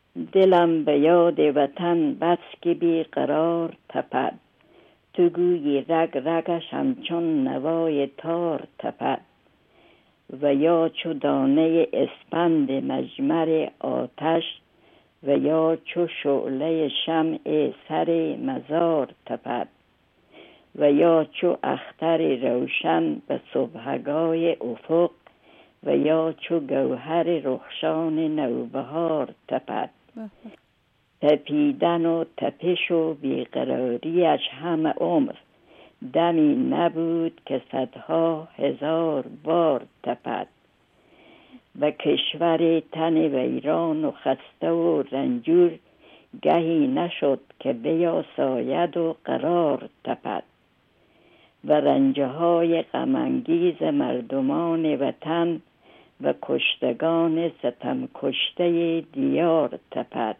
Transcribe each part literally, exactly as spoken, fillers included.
دلم به یاد وطن بس که بی قرار تپد، تو گویی رگ رگش همچون نوای تار تپد. و یا چو دانه اسپند مجمر آتش، و یا چو شعله شمع سر مزار تپد. و یا چو اختر روشن به صبحگاه افق، و یا چو گوهر رخشان نوبهار تپد. تپیدن و تپش و بیقراریش همه عمر، دمی نبود که صدها هزار بار تپد. و کشور تن ویران و خسته و رنجور، گهی نشد که بیاساید و قرار تپد. و رنجهای غمانگیز مردمان وطن، و کشتگان ستم کشته دیار تپد.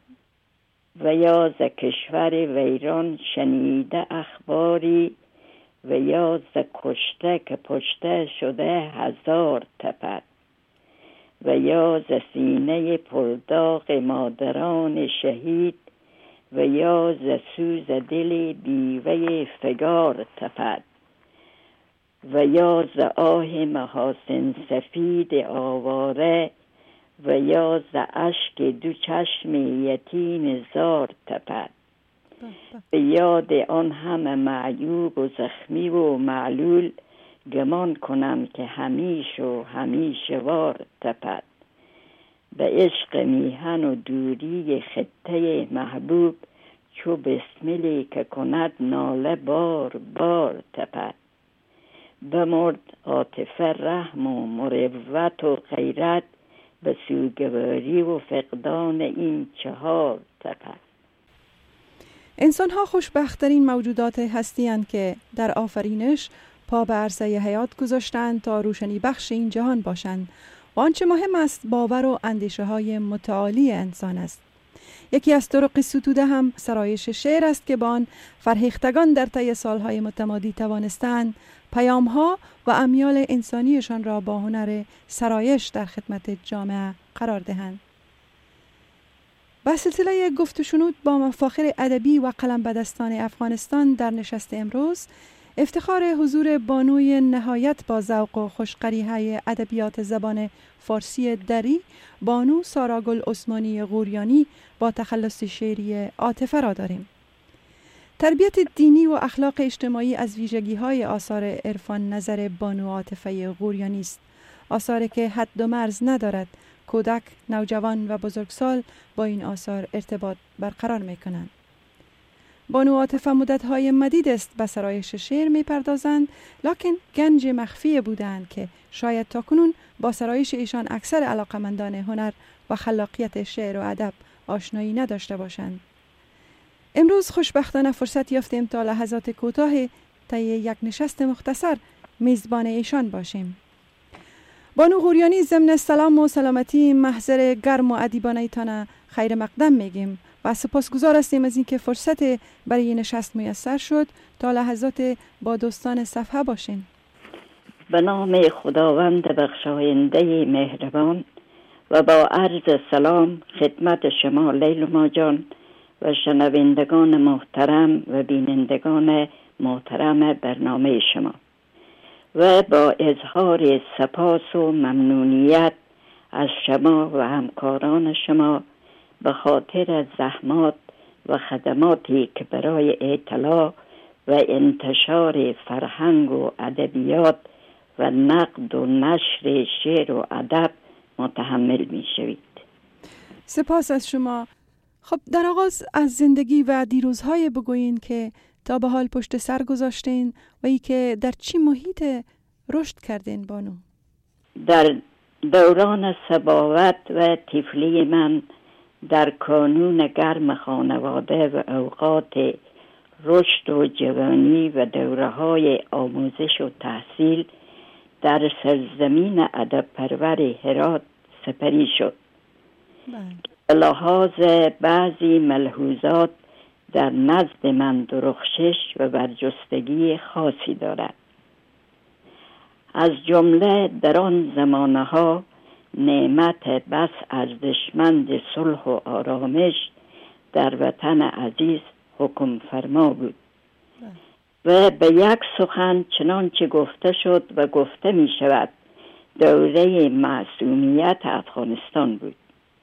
و یا ز کشور ویران شنیده اخباری، و یا ز کشته که پشته شده هزار تپد. و یا ز سینه پرداغ مادران شهید، و یا ز سوز دل بیوه فگار تپد. و یا ز آه محاسن سفید آواره، و یا ز اشک دو چشم یتیم زار تپد. به یاد آن همه معیوب و زخمی و معلول، گمان کنم که همیش و همیشه وار تپد. به عشق میهن و دوری خطه محبوب، چو بسملی که کند ناله بار بار تپد. بمرد عاطفه رحم و مروت و غیرت، به سوگواری و فقدان این چهار تپد. انسان ها خوشبخت‌ترین موجودات هستی اند که در آفرینش پا به عرصه حیات گذاشتند تا روشنی بخش این جهان باشند و آنچه مهم است باور و اندیشه های متعالی انسان است. یکی از طرق ستوده هم سرایش شعر است که با آن فرهیختگان در طی سالهای متمادی توانستند پیام‌ها و امیال انسانیشان را با هنر سرایش در خدمت جامعه قرار دهند. با سلسله گفت و شنود با مفاخر ادبی و قلم به دستان افغانستان در نشست امروز، افتخار حضور بانوی نهایت با ذوق و خوشقریحه ادبیات زبان فارسی دری، بانو سارا گل عثمانی غوریانی با تخلص شعری عاطفه را داریم. تربیت دینی و اخلاق اجتماعی از ویژگی‌های آثار عرفان نظر بانو عاطفه غوریانی است. آثاری که حد و مرز ندارد، کودک، نوجوان و بزرگسال با این آثار ارتباط برقرار می‌کنند. بانو عاطفه مدت‌های مدید است به سرایش شعر می‌پردازند، لکن گنج مخفی بودند که شاید تاکنون با سرایش ایشان اکثر علاقمندان هنر و خلاقیت شعر و ادب آشنایی نداشته باشند. امروز خوشبختانه فرصت یافتیم تا لحظات کوتاه طی یک نشست مختصر میزبان ایشان باشیم. بانو غوریانی ضمن سلام و سلامتی محضر گرم و ادیبانه ایتان خیر مقدم میگیم و سپاسگزار هستیم از اینکه فرصت برای نشست میسر شد تا لحظات با دوستان صفحه باشین. به نام خداوند بخشاینده مهربان و با عرض سلام خدمت شما لیلما جان و شنوندگان محترم و بینندگان محترم برنامه شما، و با اظهار سپاس و ممنونیت از شما و همکاران شما به خاطر زحمات و خدماتی که برای اطلاع و انتشار فرهنگ و ادبیات و نقد و نشر شعر و ادب متحمل می شوید. سپاس از شما. خب در آغاز از زندگی و دیروزهای بگویین که تا به حال پشت سر گذاشتین و ای که در چی محیط رشد کردین بانو؟ در دوران صباوت و طفلی من در کانون گرم خانواده و اوقات رشد و جوانی و دوره‌های آموزش و تحصیل در سرزمین ادب پرور هرات سپری شد. به لحاظ بعضی ملحوظات در نزد من درخشش و برجستگی خاصی دارد. از جمله در آن زمانه ها نعمت بس ارزشمند صلح و آرامش در وطن عزیز حکم فرما بود و به یک سخن چنانچه گفته شد و گفته می شود دوره معصومیت افغانستان بود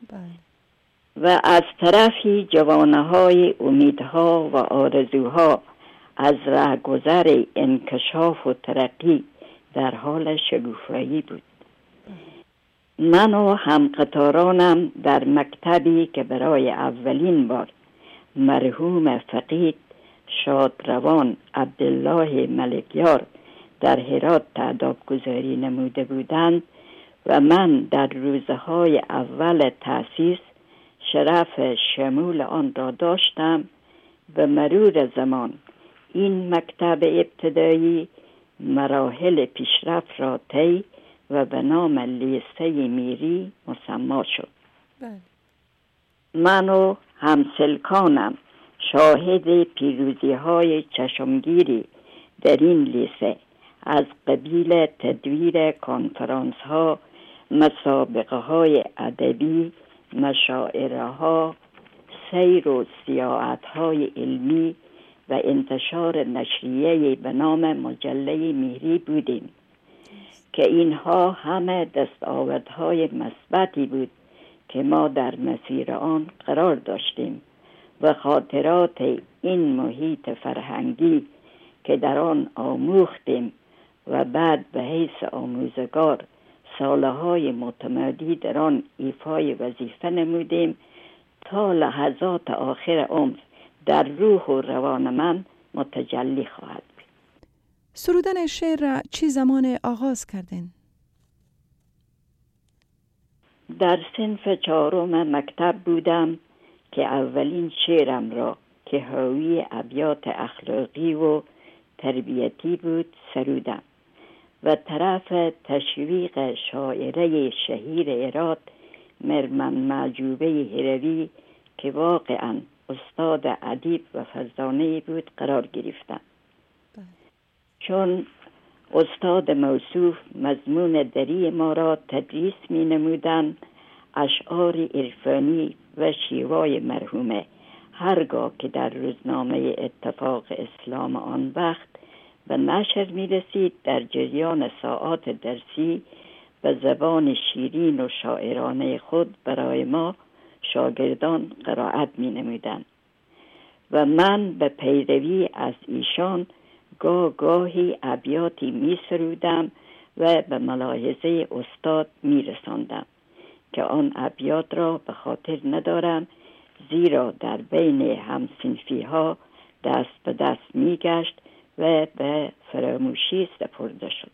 و از طرفی جوانهای امیدها و آرزوها از رهگذر انکشاف و ترقی در حال شگوفایی بود. من و همقطارانم در مکتبی که برای اولین بار مرحوم فقید شادروان عبدالله ملکیار در هرات تاداب گذاری نموده بودند و من در روزهای اول تأسیس شرف شمول آن را داشتم و مرور زمان این مکتب ابتدایی مراحل پیشرفت را طی و به نام لیسه میری مسمی شد. بله. من و همسلکانم شاهد پیروزی های چشمگیری در این لیسه از قبیل تدویر کنفرانس ها، مسابقه های ادبی، مشاعره ها، سیر و سیاحت های علمی و انتشار نشریه به نام مجله میری بودیم که اینها همه دستاوردهای مثبتی بود که ما در مسیر آن قرار داشتیم و خاطرات این محیط فرهنگی که در آن آموختیم و بعد به حیث آموزگار سالهای متمادی در آن ایفای وظیفه نمودیم تا لحظات آخر عمر در روح و روان من متجلی خواهد بود. سرودن شعر را چی زمان آغاز کردین؟ در صنف چهارم مکتب بودم که اولین شعرم را که حاوی ابیات اخلاقی و تربیتی بود سرودم و طرف تشویق شاعره شهیر هرات مرمن معجوبه هروی که واقعا استاد ادیب و فرزانه بود قرار گرفتم. چون استاد موصوف مضمون دری ما را تدریس می نمودند، اشعار عرفانی و شیوای مرحومه هرگاه که در روزنامه اتفاق اسلام آن وقت به نشر می رسید در جریان ساعات درسی به زبان شیرین و شاعرانه خود برای ما شاگردان قرائت می نمودند و من به پیروی از ایشان گاه گاهی ابیاتی می سرودم و به ملاحظه استاد می رساندم که آن ابیات را به خاطر ندارم، زیرا در بین همصنفی ها دست به دست می گشت و به فراموشی سپرده شد.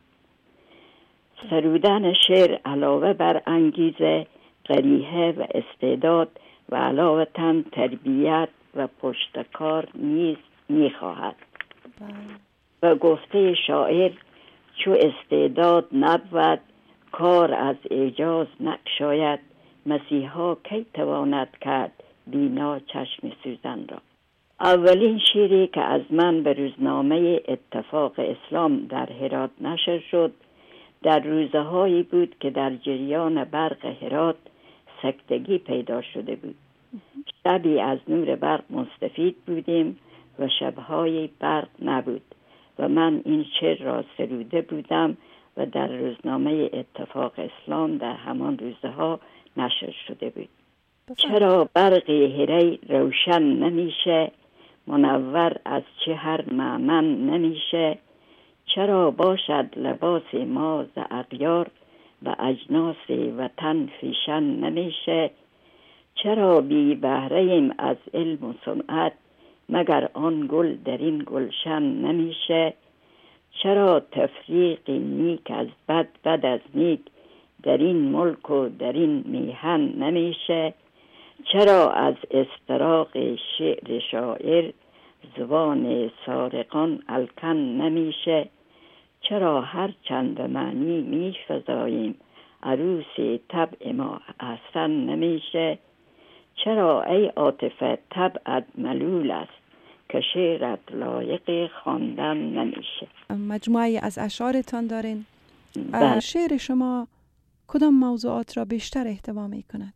سرودن شعر علاوه بر انگیزه، قریحه و استعداد و علاوه تن تربیت و پشتکار نیز می خواهد. و گفته شاعر چو استعداد نبود کار از اعجاز نگشاید، مسیحا کی تواند کرد بینا چشم سوزن را. اولین شعری که از من به روزنامه اتفاق اسلام در هرات نشر شد در روزهایی بود که در جریان برق هرات سکتگی پیدا شده بود. شبی از نور برق مستفید بودیم و شبهای برق نبود و من این شعر را سروده بودم و در روزنامه اتفاق اسلام در همان روزها نشر شده بود. چرا برق هری روشن نمیشه، منور از چه هر معمن نمیشه، چرا باشد لباس ما ز اغیار و اجناس وطن فیشن نمیشه، چرا بی بهره ایم از علم و صنعت مگر آن گل در این گلشن نمیشه، چرا تفریق نیک از بد بد از نیک در این ملک و در این میهن نمیشه، چرا از استراق شعر شاعر زبان سارقان الکن نمیشه، چرا هر چند به معنی میفزاییم عروس طبع ما احسن نمیشه، چرا ای عاطفه طبعت ملول است که شعرت لایق خواندن نمیشه. مجموعه از اشعارتان دارین. بله. شعر شما کدام موضوعات را بیشتر احتوا می کند؟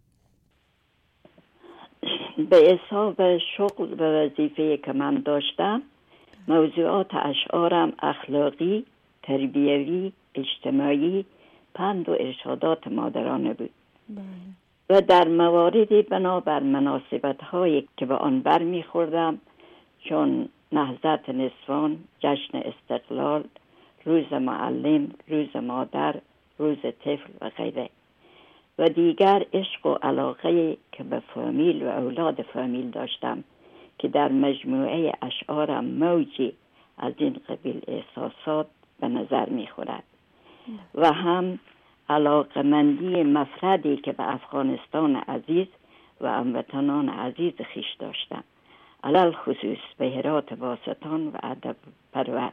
به حساب شغل و وظیفه که من داشتم، موضوعات اشعارم اخلاقی، تربیوی، اجتماعی، پند و ارشادات مادرانه بود. بله. و در مواردی بنابر مناسبت هایی که به آن بر می خوردم، چون نهضت نسوان، جشن استقلال، روز معلم، روز مادر، روز طفل و غیره. و دیگر عشق و علاقه که به فامیل و اولاد فامیل داشتم که در مجموعه اشعارم موجی از این قبیل احساسات به نظر می خورد. و هم علاقمندی مفردی که به افغانستان عزیز و هموطنان عزیز خیش داشتم، علل خصوص به هرات باستان و ادب پرور.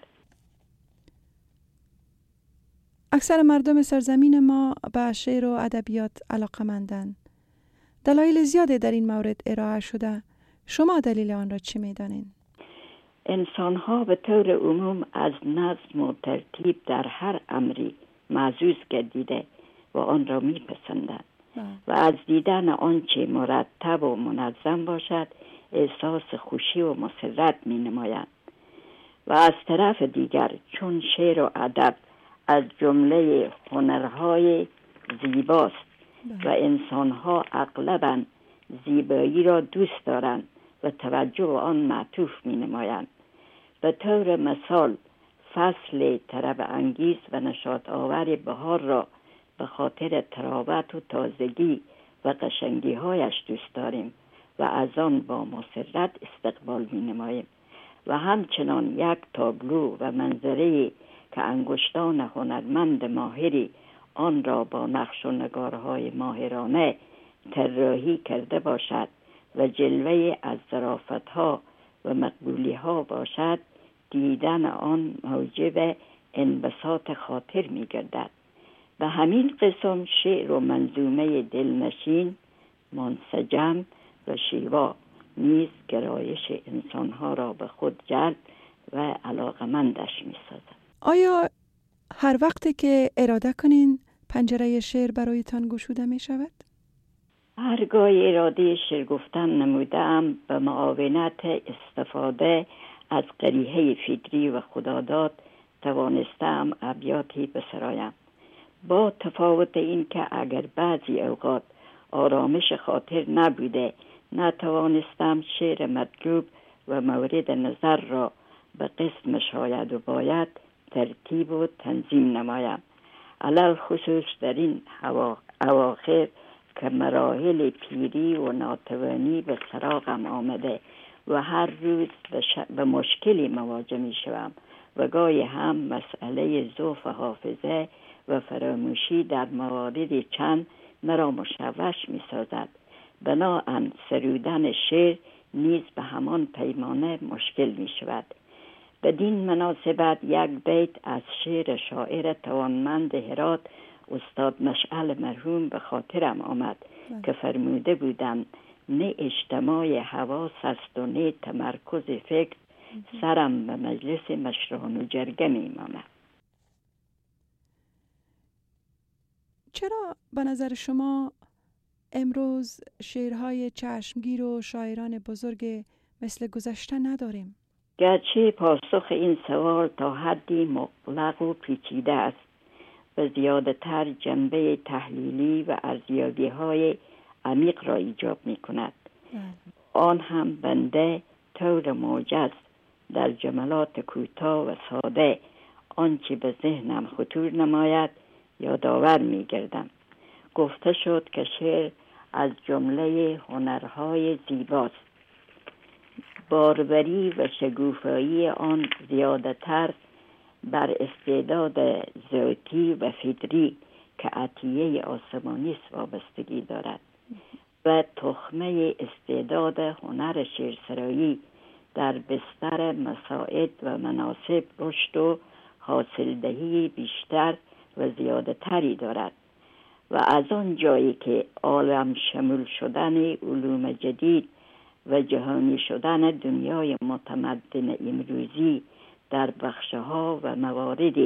اکثر مردم سرزمین ما به شعر و ادبیات علاقمندند. دلایل زیادی در این مورد ارائه شده. شما دلیل آن را چی می‌دانید؟ انسان ها به طور عموم از نظم و ترتیب در هر امری معزوز گردیده و آن را میپسندند و از دیدن آنچه مرتب و منظم باشد احساس خوشی و مسرت می نمایند. و از طرف دیگر چون شعر و ادب از جمله هنرهای زیباست و انسانها اغلباً زیبایی را دوست دارند و توجه آن معطوف می نمایند. به طور مثال فصل طرب انگیز و نشاط آور بهار را به خاطر تراوت و تازگی و قشنگی هایش دوست داریم و از آن با مسرت استقبال می نماییم. و همچنان یک تابلو و منظره که انگشتان هنرمند ماهری آن را با نقش و نگارهای ماهرانه طراحی کرده باشد و جلوه از ظرافت‌ها و مقبولی‌ها باشد، دیدن آن موجب انبساط خاطر می‌گردد. و همین قسم شعر و منظومه دلنشین، منسجم و شیوا نیز گرایش انسان‌ها را به خود جلب و علاقمندش می‌سازد. آیا هر وقتی که اراده کنین پنجره شعر برایتان گشوده می‌شود؟ هرگاه اراده شعر گفتن نمودم به معاونت استفاده از قریحه فکری و خداداد توانستم ابیاتی بسرایم، با تفاوت این که اگر بعضی اوقات آرامش خاطر نبوده نتوانستم شعر مطلوب و مورد نظر را به قسم شاید و باید ترتیب و تنظیم نمایم، علل خصوص در این اواخر که مراحل پیری و ناتوانی به سراغم آمده و هر روز به, ش... به مشکلی مواجه می شوم و گاهی هم مسئله ضعف حافظه و فراموشی در مواردی چند مرا مشوش می سازد. بناهن سرودن شعر نیز به همان پیمانه مشکل می شود. بدین مناسبت یک بیت از شعر شاعر توانمند هرات استاد مشعل مرحوم به خاطرم آمد ده. که فرموده بودند نه اجتماع حواس است و نه تمرکز فکر، سرم به مجلس مشران و جرگه می ماند. چرا به نظر شما امروز شعرهای چشمگیر و شاعران بزرگ مثل گذشته نداریم؟ گرچه پاسخ این سوال تا حدی مغلق و پیچیده است و زیاده تر جنبه تحلیلی و ارزیابی های عمیق را ایجاب می کند. آن هم بنده طور موجز در جملات کوتاه و ساده آنچه به ذهنم خطور نماید یادآور می گردم. گفته شد که شعر از جمله هنرهای زیباست. باربری و شگوفایی آن زیاده تر بر استعداد ذاتی و فطری که عطیه آسمانی است وابستگی دارد و تخمه استعداد هنر شعرسرایی در بستر مساعد و مناسب رشد و حاصلدهی بیشتر و زیاده تری دارد و از آن جایی که عالم شمول شدن علوم جدید و جهانی شدن دنیای متمدن امروزی در بخشها و مواردی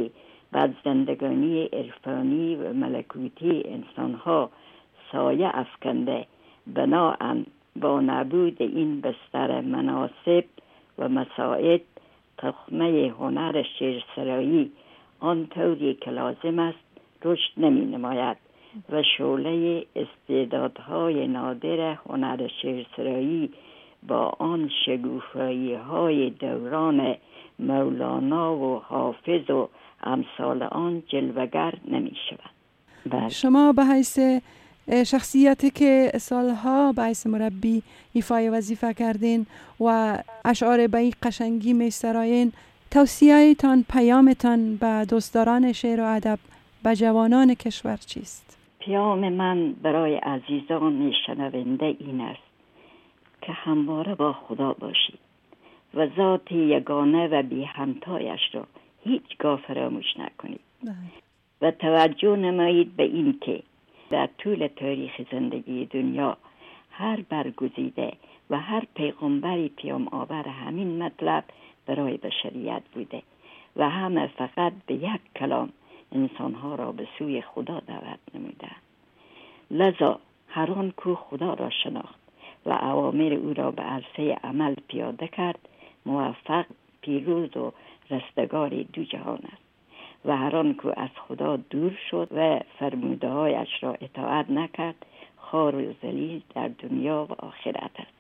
و زندگانی عرفانی و ملکوتی انسانها سایه افکنده، بناهن با نبود این بستر مناسب و مساعد تخمه هنر شعرسرایی آنطوری که لازم است رشد نمی نماید و شعله استعدادهای نادر هنر شعرسرایی با آن شگوفایی های دوران مولانا و حافظ و امثال آن جلوگر نمی شود. شما به حیث شخصیتی که سالها به حیث مربی ایفای وظیفه کردین و اشعار به این قشنگی می سرایین، توصیه‌تان، پیامتان به دوستداران شعر و ادب، به جوانان کشور چیست؟ پیام من برای عزیزان شنونده این است که همواره با خدا باشید و ذات یگانه و بی همتایش را هیچگاه فراموش نکنید و توجه نمایید به این که در طول تاریخ زندگی دنیا هر برگزیده و هر پیغمبری پیام آور همین مطلب برای بشریت بوده و همه فقط به یک کلام انسانها را به سوی خدا دعوت نموده. لذا هر آن کو خدا را شناخت و اوامر او را به عرصه عمل پیاده کرد موفق، پیروز و رستگار دو جهان است و هر آن کو از خدا دور شد و فرموده‌هایش را اطاعت نکرد خوار و ذلیل در دنیا و آخرت است.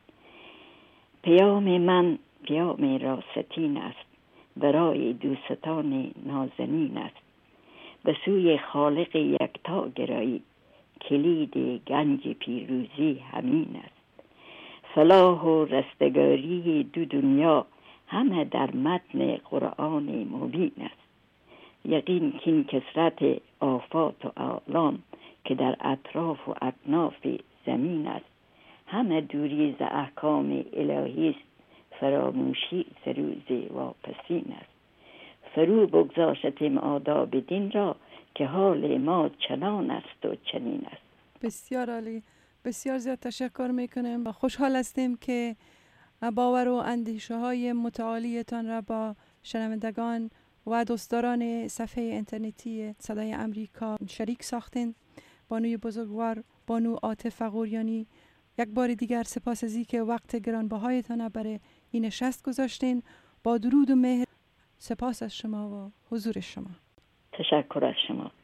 پیام من پیام راستین است، برای دوستان نازنین است. به سوی خالق یکتا گرایید، کلید گنج پیروزی همین است. فلاح و رستگاری دو دنیا همه در متن قرآن مبین است. یقین که این کثرت آفات و آلام که در اطراف و اکناف زمین است همه دوری ز احکام الهی است، فراموشی ز روز واپسین است. فرو بگذاشتیم آداب دین را که حال ما چنان است و چنین است. بسیار عالی، بسیار زیاد تشکر میکنم و خوشحال هستیم که باور و اندیشه های متعالیتان را با شنوندگان و دوستداران صفحه اینترنتی صدای امریکا شریک ساختین. بانوی بزرگوار بانو عاطف غوریانی، یک بار دیگر سپاس از اینکه وقت گرانبهایتان برای این نشست گذاشتین. با درود و مهر، سپاس از شما و حضور شما. تشکر از شما.